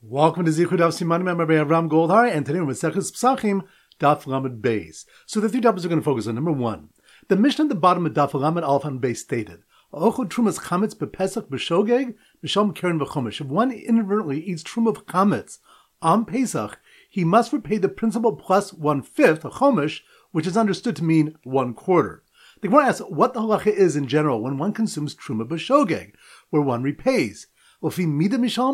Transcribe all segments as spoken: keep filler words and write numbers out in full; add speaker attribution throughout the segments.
Speaker 1: Welcome to Zichud Daf Simanim. I'm Rabbi Avram Goldhar, and today we're with Seches Psachim, Daf Lamed Beis. So the three topics we're going to focus on. Number one, the Mishnah at the bottom of Daf Lamed Aleph and Beis stated, "Ochel trumas chametz bepesach b'shogeg b'sham keren v'chomesh." If one inadvertently eats truma of chametz on Pesach, he must repay the principal plus one fifth, a chomesh, which is understood to mean one quarter. The Gemara asks what the halacha is in general when one consumes truma b'shogeg, where one repays. Does one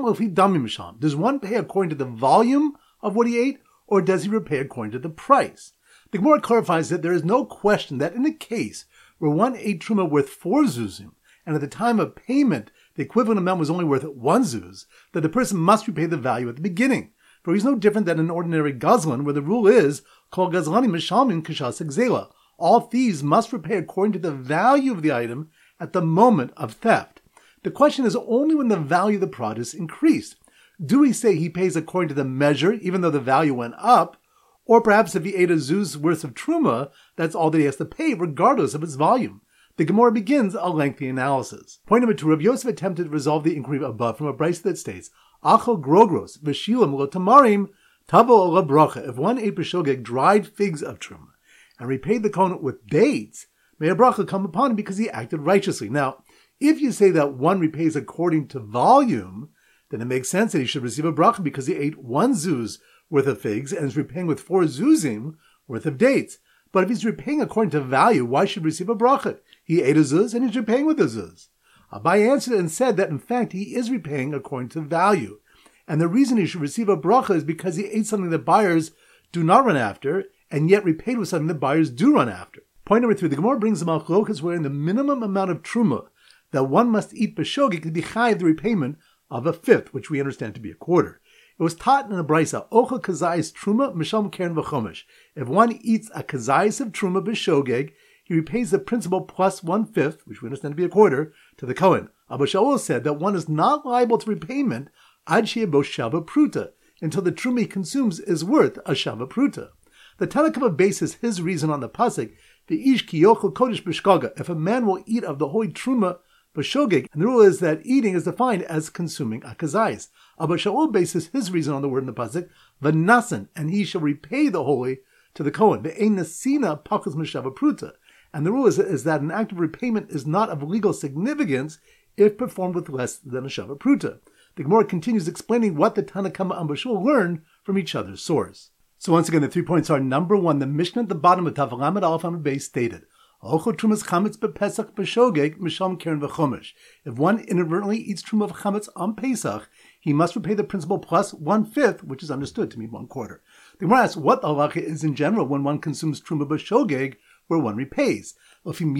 Speaker 1: pay according to the volume of what he ate, or does he repay according to the price? The Gemara clarifies that there is no question that in a case where one ate truma worth four zuzim, and at the time of payment the equivalent amount was only worth one zuz, that the person must repay the value at the beginning. For he's no different than an ordinary gazlan, where the rule is, Kol gazlanim mishalmin kashas gzela. All thieves must repay according to the value of the item at the moment of theft. The question is only when the value of the produce increased. Do we say he pays according to the measure, even though the value went up? Or perhaps if he ate a zuz worth of truma, that's all that he has to pay, regardless of its volume? The Gemara begins a lengthy analysis. Point number two, Rabbi Yosef attempted to resolve the inquiry above from a brayso that states, Achel grogros v'shilam lo tamarim tavo ola bracha. If one ate b'shogeg dried figs of truma and repaid the kohen with dates, may a bracha come upon him because he acted righteously. Now, if you say that one repays according to volume, then it makes sense that he should receive a bracha because he ate one zuz worth of figs and is repaying with four zuzim worth of dates. But if he's repaying according to value, why should he receive a bracha? He ate a zuz and he's repaying with a zuz. Abai answered and said that in fact he is repaying according to value. And the reason he should receive a bracha is because he ate something that buyers do not run after and yet repaid with something that buyers do run after. Point number three, the Gemara brings the machlokas wherein the minimum amount of truma that one must eat b'shogeg to be chayiv the repayment of a fifth, which we understand to be a quarter. It was taught in a brayso, Ochel kazayis truma misham keren v'chomesh. If one eats a kazayis of truma b'shogeg, he repays the principal plus one fifth, which we understand to be a quarter, to the kohen. Abba Shaul said that one is not liable to repayment ad sheyabo shava pruta, until the truma he consumes is worth a shava pruta. The Tanna Kamma bases his reason on the pasuk, the ish ki yochel kodesh b'shgaga. If a man will eat of the holy truma b'shogeg, and the rule is that eating is defined as consuming a kazayis. Abba Shaul bases his reason on the word in the pasuk, v'nasan, and he shall repay the holy to the kohen. Ve'ein nasina pachas mishava pruta. And the rule is, is that an act of repayment is not of legal significance if performed with less than a shava pruta. The Gemara continues explaining what the Tanna Kamma and Abba Shaul learned from each other's source. So once again, the three points are, number one, the Mishnah at the bottom of Daf Lamed Aleph Amud Beis stated, Ochel trumas chametz bepesach b'shogeg misham keren v'chomesh. If one inadvertently eats truma of chametz on Pesach, he must repay the principal plus one fifth, which is understood to mean one quarter. The Gemara asks what the halacha is in general when one consumes truma b'shogeg, where one repays. Does one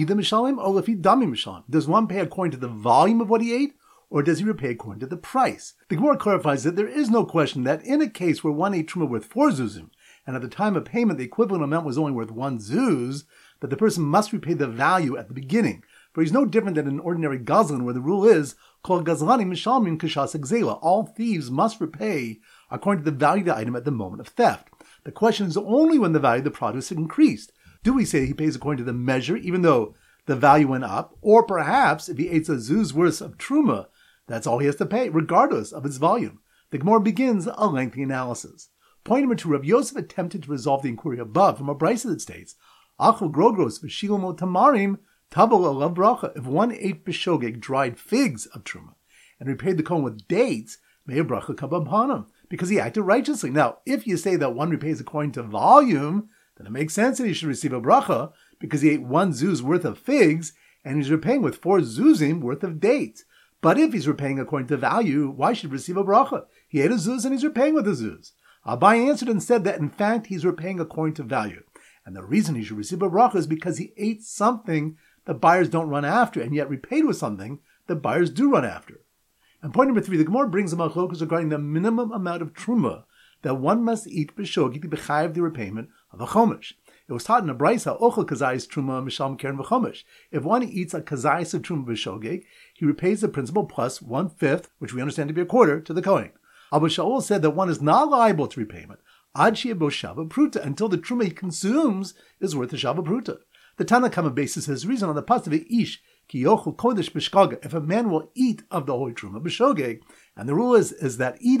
Speaker 1: pay according to the volume of what he ate, or does he repay according to the price? The Gemara clarifies that there is no question that in a case where one ate truma worth four zuzim, and at the time of payment the equivalent amount was only worth one zuz, that the person must repay the value at the beginning. For he's no different than an ordinary gazlan, where the rule is, Kol gazlanim mishalmin kashas gzela. All thieves must repay according to the value of the item at the moment of theft. The question is only when the value of the produce increased. Do we say he pays according to the measure, even though the value went up? Or perhaps, if he ate a zuz worth of truma, that's all he has to pay, regardless of its volume. The Gemara begins a lengthy analysis. Point number two, Rabbi Yosef attempted to resolve the inquiry above from a brayso that states, Achel grogros v'shilam lo tamarim tavo ola bracha. If one ate b'shogeg dried figs of truma and repaid the kohen with dates, may a bracha come upon him, because he acted righteously. Now, if you say that one repays according to volume, then it makes sense that he should receive a bracha, because he ate one zuz worth of figs, and he's repaying with four zuzim worth of dates. But if he's repaying according to value, why should he receive a bracha? He ate a zuz and he's repaying with a zuz. Abai answered and said that in fact he's repaying according to value. And the reason he should receive a bracha is because he ate something that buyers don't run after, and yet repaid with something that buyers do run after. And point number three, the Gemara brings a machlokas regarding the minimum amount of truma that one must eat b'shogeg to be chayiv the repayment of a chomesh. It was taught in a brayso, Ochel kazayis truma misham keren v'chomesh. If one eats a kazayis of truma b'shogeg, he repays the principal plus one fifth, which we understand to be a quarter, to the kohen. Abba Shaul said that one is not liable to repayment ad sheyabo shava pruta, until the truma he consumes is worth a shava pruta. The Tanna Kamma bases his reason on the pasuk ish ki yochel kodesh b'shgaga. If a man will eat of the holy truma b'shogeg, and the rule is is that eating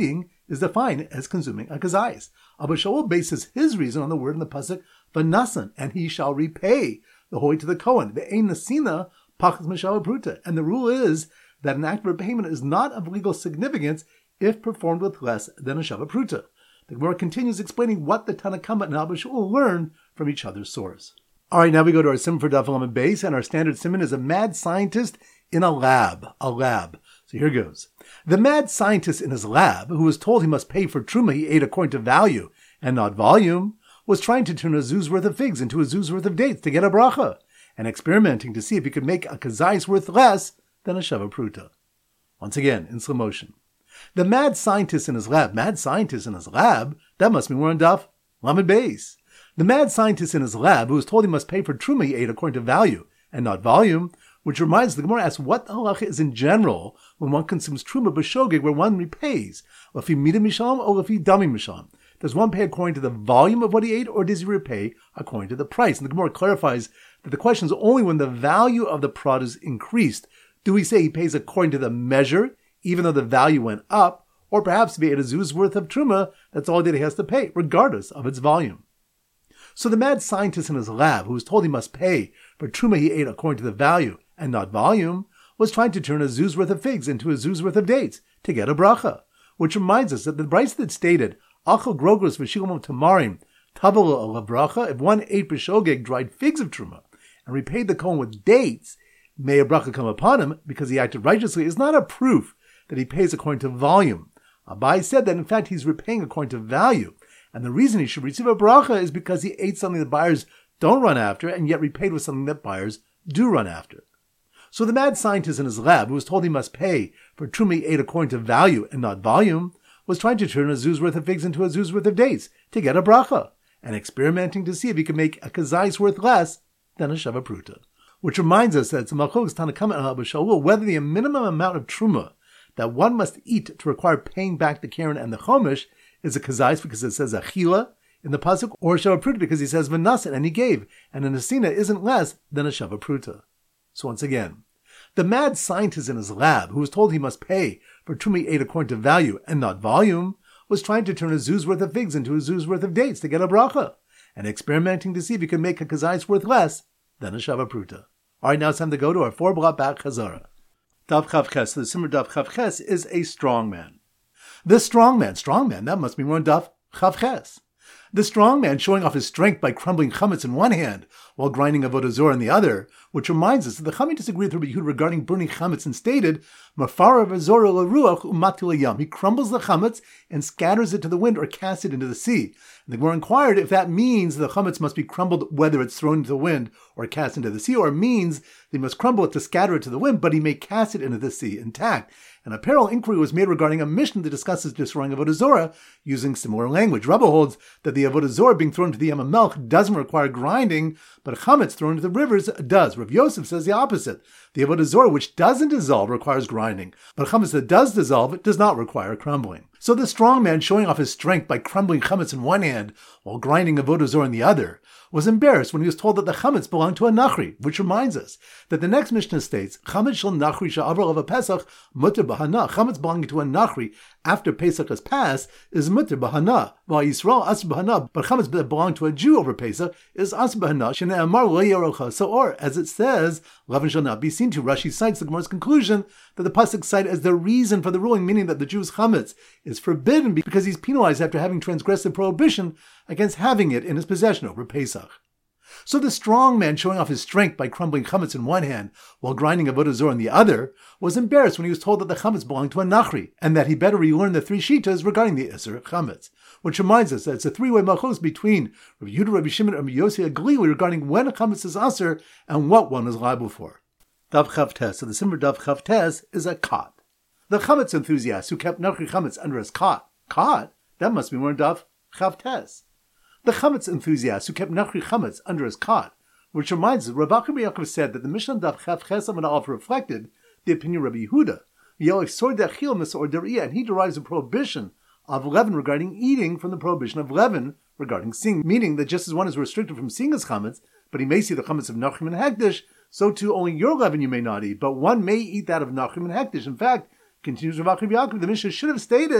Speaker 1: is defined as consuming a kazayis. Abba Shaul bases his reason on the word in the pasuk v'nasan, and he shall repay the hoy to the Kohen. Ve'ein nasina pachas mishava pruta. And the rule is that an act of repayment is not of legal significance if performed with less than a shava pruta. The Gemara continues explaining what the Tanna Kama and Abba Shaul learn from each other's source. All right, now we go to our simon for Daf Lamed Beis, and our standard simon is a mad scientist in a lab. A lab. So here goes. The mad scientist in his lab, who was told he must pay for truma he ate according to value and not volume, was trying to turn a zuz worth of figs into a zuz worth of dates to get a bracha, and experimenting to see if he could make a kazais worth less than a shava pruta. Once again, in slow motion. The mad scientist in his lab, mad scientist in his lab, that must be more on Daf Lamed Beis. The mad scientist in his lab, who was told he must pay for truma he ate according to value and not volume, which reminds the Gemara asks what the halacha is in general when one consumes truma b'shogeg, where one repays, lefi mida misham or lefi dami misham. Does one pay according to the volume of what he ate, or does he repay according to the price? And the Gemara clarifies that the question is only when the value of the produce increased. Do we say he pays according to the measure, even though the value went up, or perhaps if he ate a zuz worth of truma, that's all that he has to pay, regardless of its volume. So the mad scientist in his lab, who was told he must pay for truma he ate according to the value and not volume, was trying to turn a zuz worth of figs into a zuz worth of dates to get a bracha, which reminds us that the brayso that stated achel grogros v'shilom tamarim tavel la bracha, if one ate b'shogeg dried figs of truma and repaid the kohen with dates, may a bracha come upon him because he acted righteously, is not a proof that he pays according to volume. Abai said that in fact he's repaying according to value, and the reason he should receive a bracha is because he ate something that buyers don't run after and yet repaid with something that buyers do run after. So the mad scientist in his lab, who was told he must pay for truma he ate according to value and not volume, was trying to turn a zuz worth of figs into a zuz worth of dates to get a bracha, and experimenting to see if he could make a kazais worth less than a shava pruta. Which reminds us that it's a malchus Tanna Kama and Abba Shaul whether the minimum amount of truma that one must eat to require paying back the keren and the chomish is a kazais because it says achila in the pasuk, or a shava pruta because he says v'nasan and he gave, and a nasina isn't less than a shava pruta. So once again, the mad scientist in his lab, who was told he must pay for truma he ate according to value and not volume, was trying to turn a zuz worth of figs into a zuz worth of dates to get a bracha, and experimenting to see if he could make a kazais worth less than a shava pruta. All right, now it's time to go to our four blot back chazara. Daf Chav Ches, the Simmer Daf Chav Ches is a strong man. The strong man, strong man, that must be more on Daf Chav Ches. The strong man showing off his strength by crumbling chametz in one hand while grinding avodah zorah in the other, which reminds us that the Chachamim disagree with Rabbi Yehuda regarding burning chametz and stated, Mafara v'zorah l'ruach u'mati l'yam. He crumbles the chametz and scatters it to the wind or casts it into the sea. And the Gemara inquired if that means the chametz must be crumbled whether it's thrown into the wind or cast into the sea, or means they must crumble it to scatter it to the wind, but he may cast it into the sea intact. An apparel inquiry was made regarding a mission that discusses destroying avodah zorah using similar language. Rabba holds that the avodah zorah being thrown into the Yam HaMelech doesn't require grinding, but chametz thrown into the rivers does. Rav Yosef says the opposite. The avodah zorah, which doesn't dissolve, requires grinding, but chametz that does dissolve, it does not require crumbling. So the strong man, showing off his strength by crumbling chametz in one hand while grinding avodah zorah in the other, was embarrassed when he was told that the chametz belonged to a nachri, which reminds us that the next Mishnah states, chametz shel nachri she'avar of Pesach mutter b'hana. Chametz belonging to a nachri after Pesach has passed is mutter b'hana, while Yisrael asr b'hana, but chametz that belonged to a Jew over Pesach is asr b'hana, shene'amar lo yarocha sa'or, as it says, leaven shall not be seen to. Rashi cites the Gemara's conclusion that the pasuk cite as the reason for the ruling, meaning that the Jew's chametz is forbidden because he's penalized after having transgressed the prohibition against having it in his possession over Pesach. So the strong man, showing off his strength by crumbling chametz in one hand while grinding avodah zorah in the other, was embarrassed when he was told that the chametz belonged to a nachri, and that he better relearn the three shitas regarding the iser chametz. Which reminds us that it's a three-way machos between Rabbi Yehuda, Rabbi Shimon, and Rabbi Yossi HaGlili regarding when a chametz is aser and what one is liable for. Dav Chav Tes, so the Simmer Dav Chav Tes is a cot. The chametz enthusiast who kept nachri chametz under his cot, cot, that must be more in Dav Chav Tes. The chametz enthusiast who kept nachri chametz under his cot, which reminds us, Rav Acha bar Yaakov said that the Mishnah Dav Chav Ches Amud Aleph reflected the opinion of Rabbi Yehuda, and he derives a prohibition of leaven regarding eating from the prohibition of leaven regarding seeing, meaning that just as one is restricted from seeing his chametz, but he may see the chametz of Nachrim and Hekdesh, so too only your leaven you may not eat, but one may eat that of Nachrim and Hekdesh. In fact, continues Rav Acha bar Yaakov, the Mishnah should have stated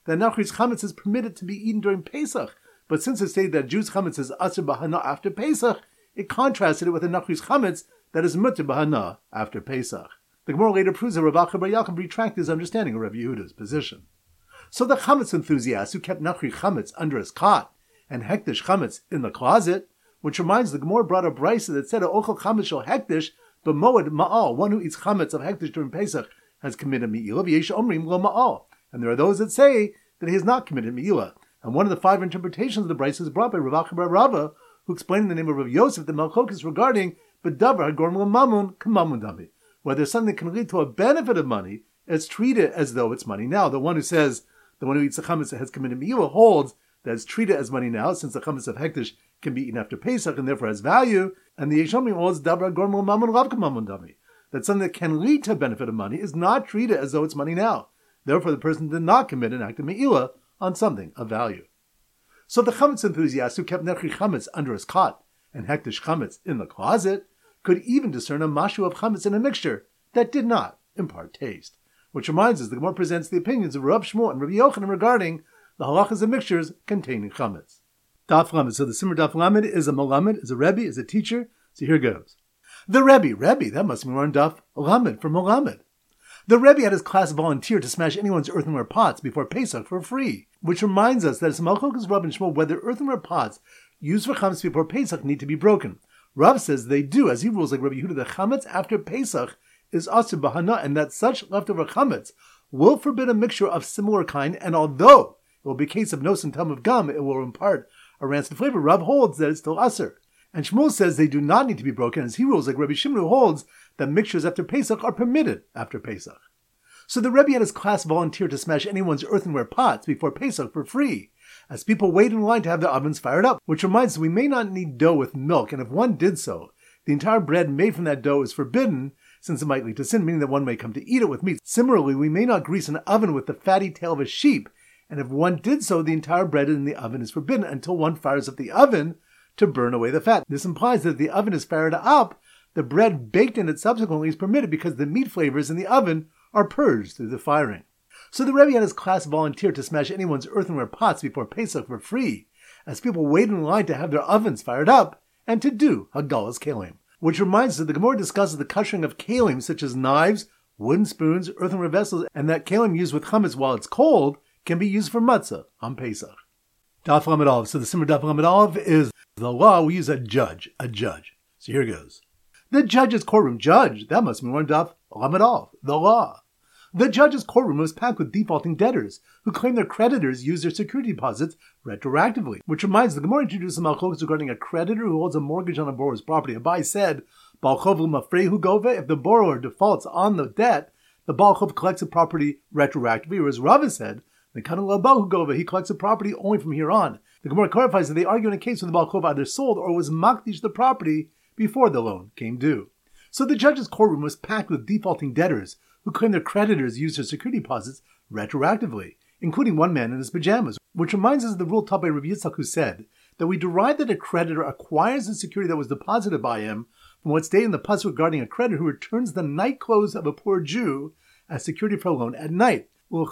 Speaker 1: that Nachri's chametz is permitted to be eaten during Pesach, but since it stated that Jews' chametz is asur b'hana after Pesach, it contrasted it with the Nachri's chametz that is mutter b'hana after Pesach. The Gemara later proves that Rav Acha bar Yaakov retracted his understanding of Rav Yehuda's position. So the chametz enthusiast who kept Nachri chametz under his cot and hektish chametz in the closet, which reminds the Gemara brought a brisa that said ochel chametz shel hektish b'moed ma'al, one who eats chametz of hektish during Pesach has committed mi'ilah, v'yesh omrim lo ma'al. And there are those that say that he has not committed mi'ilah. And one of the five interpretations of the brisa is brought by Rav Acha bar Rava, who explained in the name of Rav Yosef the Malchokas regarding b'davar hagorm l'mamun k'mamun dami. Whether something can lead to a benefit of money, it's treated as though it's money now. The one who says, the one who eats the chametz has committed mi'ilah holds that it's treated as money now, since the chametz of hektish can be eaten after Pesach and therefore has value. And the Yeshomim holds davar hagorm l'mamun rav k'mamun dami, that something that can lead to a benefit of money is not treated as though it's money now. Therefore, the person did not commit an act of mi'ilah on something of value. So the chametz enthusiast who kept nechri chametz under his cot and hektish chametz in the closet could even discern a mashu of chametz in a mixture that did not impart taste. Which reminds us, the Gemara presents the opinions of Rav Shmuel and Rabbi Yochanan regarding the halachas of mixtures containing chametz. Daf Lamed. So the Simmer Daf Lamed is a malamed, is a rebbe, is a teacher. So here goes. The rebbe, rebbe, that must be more on Daf Lamed for malamed. The rebbe had his class volunteer to smash anyone's earthenware pots before Pesach for free, which reminds us that it's Malchokas Rav and Shmuel whether earthenware pots used for chametz before Pesach need to be broken. Rav says they do, as he rules like Rabbi Yehuda, the chametz after Pesach is asur b'hana, and that such leftover chametz will forbid a mixture of similar kind, and although it will be a case of nos and tum of gum, it will impart a rancid flavor, Rav holds that it's still asur. And Shmuel says they do not need to be broken, as he rules like Rabbi Shimon, who holds that mixtures after Pesach are permitted after Pesach. So the Rebbe had his class volunteer to smash anyone's earthenware pots before Pesach for free, as people wait in line to have their ovens fired up, which reminds us we may not need dough with milk, and if one did so, the entire bread made from that dough is forbidden, since it might lead to sin, meaning that one may come to eat it with meat. Similarly, we may not grease an oven with the fatty tail of a sheep, and if one did so, the entire bread in the oven is forbidden until one fires up the oven to burn away the fat. This implies that if the oven is fired up, the bread baked in it subsequently is permitted because the meat flavors in the oven are purged through the firing. So the Rebbe had his class volunteer to smash anyone's earthenware pots before Pesach for free, as people wait in line to have their ovens fired up, and to do Hagalas Kalim. Which reminds us that the Gemara discusses the kashering of kalim, such as knives, wooden spoons, earthenware vessels, and that kalim used with chametz while it's cold can be used for matzah on Pesach. Daf Lamed Aleph. So the Simmer Daf Lamed Aleph is the law. We use a judge, a judge. So here goes. The judge's courtroom. Judge. That must be one Daf Lamed Aleph. The law. The judge's courtroom was packed with defaulting debtors who claim their creditors use their security deposits retroactively. Which reminds the Gemara introduced some malchokas regarding a creditor who holds a mortgage on a borrower's property. Abai said, Baal Chov l'mafrehu gove, if the borrower defaults on the debt, the Baal Chov collects the property retroactively. Whereas Rava said, the Kana l'bahu gove, he collects the property only from here on. The Gemara clarifies that they argue in a case where the Baal Chov either sold or was makdish the property before the loan came due. So the judge's courtroom was packed with defaulting debtors who claim their creditors used their security deposits retroactively, including one man in his pajamas, which reminds us of the rule taught by Rabbi Yitzchak, who said that we derive that a creditor acquires the security that was deposited by him from what's stated in the pasuk regarding a creditor who returns the night clothes of a poor Jew as security for a loan at night.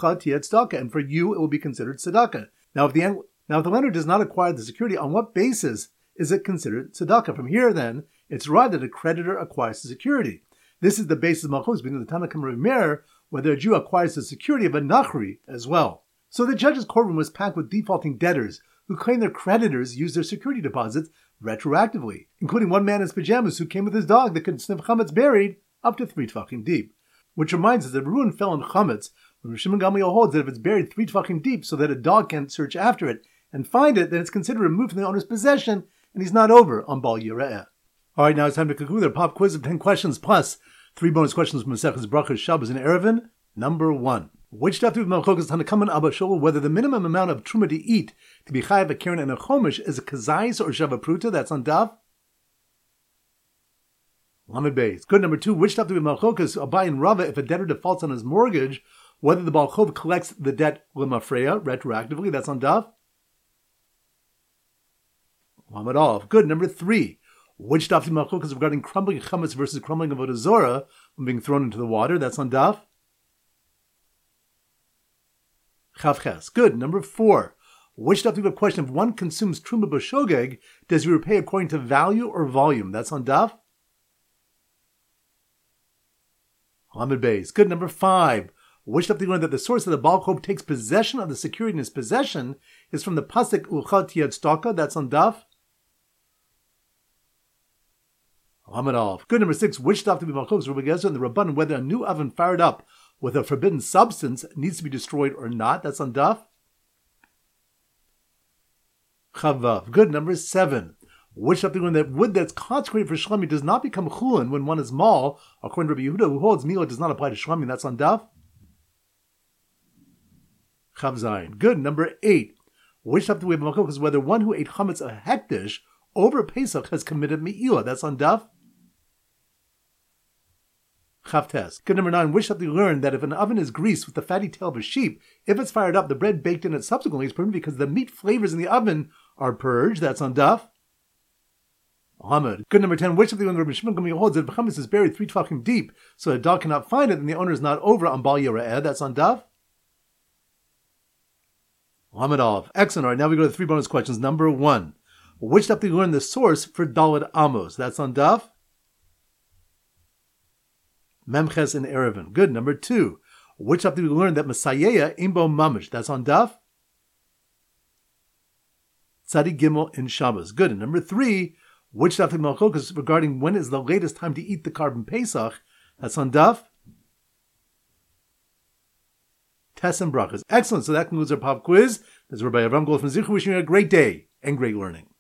Speaker 1: And for you, it will be considered tzedakah. Now, if the now if the lender does not acquire the security, on what basis is it considered tzedakah? From here, then, it's derived that a creditor acquires the security. This is the basis of malchus between the Tanna Kamma and Meir, whether a Jew acquires the security of a nachri as well. So the judge's courtroom was packed with defaulting debtors who claim their creditors used their security deposits retroactively, including one man in his pajamas who came with his dog that could sniff chametz buried up to three tefachim deep. Which reminds us that ruin fell in chametz when Shimon Gamliel holds that if it's buried three tefachim deep so that a dog can't search after it and find it, then it's considered removed from the owner's possession and he's not over on Bal Yireh. All right, now it's time to conclude our pop quiz of ten questions plus three bonus questions from Maseches Brachos, Shabbos, and Erevin. Number one. Which daf do Malchokas Tanna Kamma and Abba Shaul whether the minimum amount of truma to eat to be chayav a keren and a chomish is a kazais or shava pruta? That's on daf Lamed Beis. Good. Number two. Which daf do Malchokas Abai and Rava if a debtor defaults on his mortgage, whether the Baal Chov collects the debt l'mafreya retroactively? That's on daf Lamed Aleph. Good. Number three. Which daf do Malchokas regarding crumbling chametz versus crumbling of avodah zorah when being thrown into the water? That's on daf Chavches. Good. Number four. Which daf do we have a question? If one consumes truma b'shogeg, does he repay according to value or volume? That's on daf. Lamed Beis. Good. Number five. Which daf do we learn that the source of the Baal Chov takes possession of the security in his possession is from the pasuk Uchat Yad Staka? That's on daf. Lamed Aleph. Good. Number six. Which daf do we have Rabbi Gezer and the Rabbanan whether a new oven fired up with a forbidden substance needs to be destroyed or not? That's on daf. Chavav. Good. Number seven. Which daf do we learn that wood that's consecrated for shlamim does not become chulin when one is mal, according to Rabbi Yehuda, who holds mila does not apply to shlamim? That's on daf. Chav Zayin. Good. Number eight. Which daf do we have makom is whether one who ate chametz a hektish over Pesach has committed me'ila? That's on daf. Chavtes. Good. Number nine. Which daf do we learn that if an oven is greased with the fatty tail of a sheep, if it's fired up, the bread baked in it subsequently is permitted because the meat flavors in the oven are purged? That's on daf. Hamid. Good. Number ten. Which daf do we learn that Rabbi Shimon Gamliel holds that if chametz is buried three tefachim deep, so a dog cannot find it, and the owner is not over on Bal Yera'eh? That's on daf. Lamed Aleph. Excellent. All right, now we go to three bonus questions. Number one. Which daf do we learn the source for Daled Amos? That's on daf. Memches and Erevin. Good. Number two. Which daf do we learn that Messiah Imbo Mamish? That's on daf. Tzadi Gimel in Shabbos. Good. And number three. Which daf do we learn regarding when is the latest time to eat the carbon Pesach? That's on daf. Tess and brachas. Excellent. So that concludes our pop quiz. This is Rabbi Avram Gold from Zichur wishing you a great day and great learning.